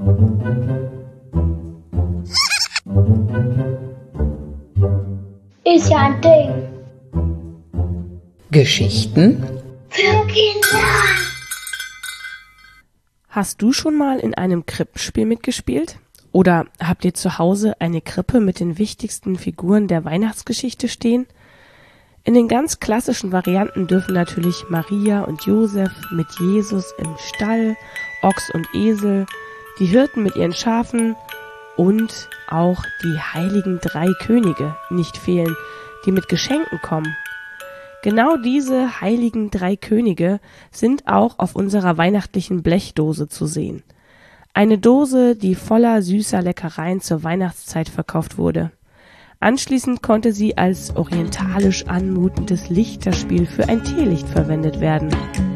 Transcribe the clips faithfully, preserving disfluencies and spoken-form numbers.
Ist ja ein Ding. Geschichten Für Kinder. Hast du schon mal in einem Krippenspiel mitgespielt? Oder habt ihr zu Hause eine Krippe mit den wichtigsten Figuren der Weihnachtsgeschichte stehen? In den ganz klassischen Varianten dürfen natürlich Maria und Josef mit Jesus im Stall, Ochs und Esel, die Hirten mit ihren Schafen und auch die heiligen drei Könige nicht fehlen, die mit Geschenken kommen. Genau diese heiligen drei Könige sind auch auf unserer weihnachtlichen Blechdose zu sehen. Eine Dose, die voller süßer Leckereien zur Weihnachtszeit verkauft wurde. Anschließend konnte sie als orientalisch anmutendes Lichterspiel für ein Teelicht verwendet werden.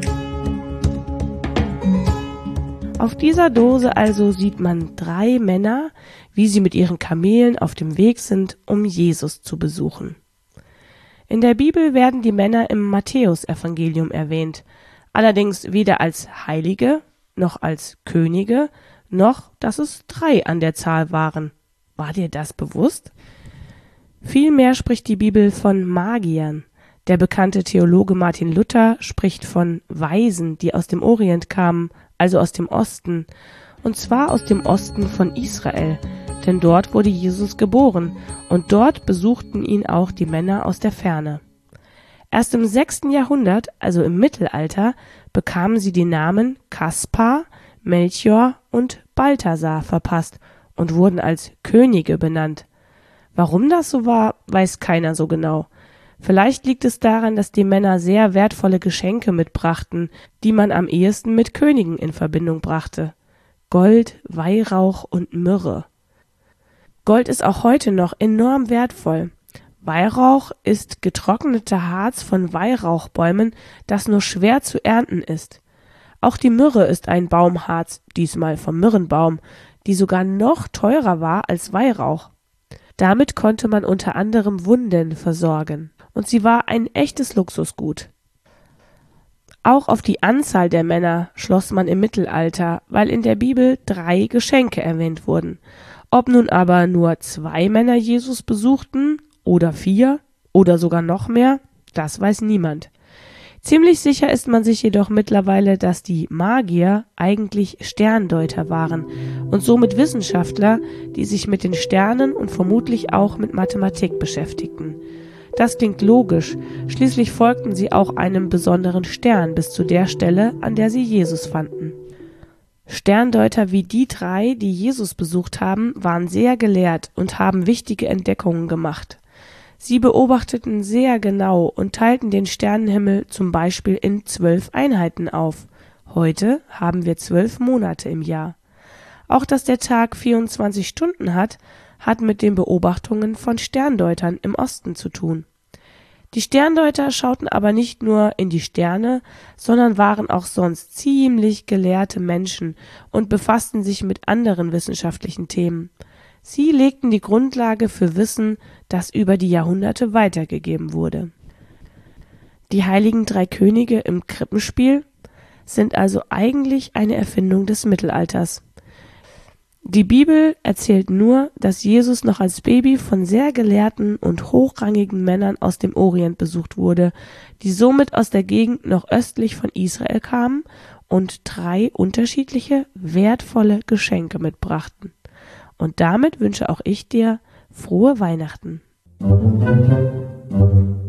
Auf dieser Dose also sieht man drei Männer, wie sie mit ihren Kamelen auf dem Weg sind, um Jesus zu besuchen. In der Bibel werden die Männer im Matthäusevangelium erwähnt, allerdings weder als Heilige, noch als Könige, noch, dass es drei an der Zahl waren. War dir das bewusst? Vielmehr spricht die Bibel von Magiern. Der bekannte Theologe Martin Luther spricht von Weisen, die aus dem Orient kamen, also aus dem Osten, und zwar aus dem Osten von Israel, denn dort wurde Jesus geboren und dort besuchten ihn auch die Männer aus der Ferne. Erst im sechsten Jahrhundert, also im Mittelalter, bekamen sie die Namen Kaspar, Melchior und Balthasar verpasst und wurden als Könige benannt. Warum das so war, weiß keiner so genau. Vielleicht liegt es daran, dass die Männer sehr wertvolle Geschenke mitbrachten, die man am ehesten mit Königen in Verbindung brachte. Gold, Weihrauch und Myrrhe. Gold ist auch heute noch enorm wertvoll. Weihrauch ist getrockneter Harz von Weihrauchbäumen, das nur schwer zu ernten ist. Auch die Myrrhe ist ein Baumharz, diesmal vom Myrrhenbaum, die sogar noch teurer war als Weihrauch. Damit konnte man unter anderem Wunden versorgen, und sie war ein echtes Luxusgut. Auch auf die Anzahl der Männer schloss man im Mittelalter, weil in der Bibel drei Geschenke erwähnt wurden. Ob nun aber nur zwei Männer Jesus besuchten oder vier oder sogar noch mehr, das weiß niemand. Ziemlich sicher ist man sich jedoch mittlerweile, dass die Magier eigentlich Sterndeuter waren und somit Wissenschaftler, die sich mit den Sternen und vermutlich auch mit Mathematik beschäftigten. Das klingt logisch, schließlich folgten sie auch einem besonderen Stern bis zu der Stelle, an der sie Jesus fanden. Sterndeuter wie die drei, die Jesus besucht haben, waren sehr gelehrt und haben wichtige Entdeckungen gemacht. Sie beobachteten sehr genau und teilten den Sternenhimmel zum Beispiel in zwölf Einheiten auf. Heute haben wir zwölf Monate im Jahr. Auch dass der Tag vierundzwanzig Stunden hat, hat mit den Beobachtungen von Sterndeutern im Osten zu tun. Die Sterndeuter schauten aber nicht nur in die Sterne, sondern waren auch sonst ziemlich gelehrte Menschen und befassten sich mit anderen wissenschaftlichen Themen. Sie legten die Grundlage für Wissen, das über die Jahrhunderte weitergegeben wurde. Die heiligen drei Könige im Krippenspiel sind also eigentlich eine Erfindung des Mittelalters. Die Bibel erzählt nur, dass Jesus noch als Baby von sehr gelehrten und hochrangigen Männern aus dem Orient besucht wurde, die somit aus der Gegend noch östlich von Israel kamen und drei unterschiedliche, wertvolle Geschenke mitbrachten. Und damit wünsche auch ich dir frohe Weihnachten.